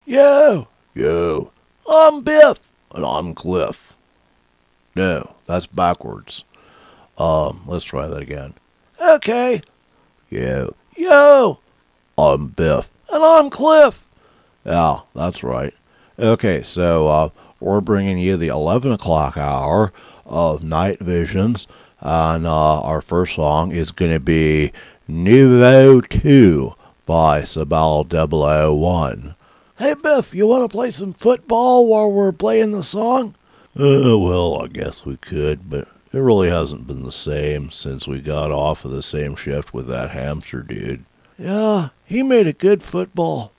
Yo, I'm Biff. And I'm Cliff. No, that's backwards. Let's try that again. Okay. Yo, I'm Biff. And I'm Cliff. Yeah, that's right. Okay, so we're bringing you the 11 o'clock hour of Night Visions, and our first song is going to be Nouveau 2 by Sabal001. Hey, Biff, you want to play some football while we're playing the song? Well, I guess we could, but it really hasn't been the same since we got off of the same shift with that hamster dude. Yeah, he made a good football.